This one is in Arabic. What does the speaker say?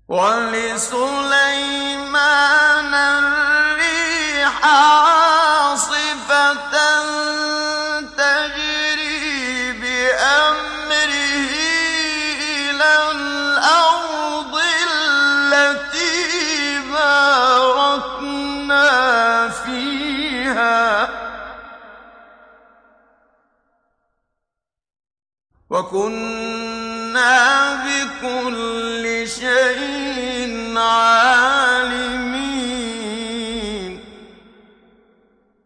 وَلِسُلَيْمَانَ الرِّيحَ عَاصِفَةً تَجْرِي بِأَمْرِهِ إِلَى الْأَرْضِ الَّتِي بَارَكْنَا فِيهَا ۚ وَكُنَّا بِكُلِّ شَيْءٍ عَالِمِينَ.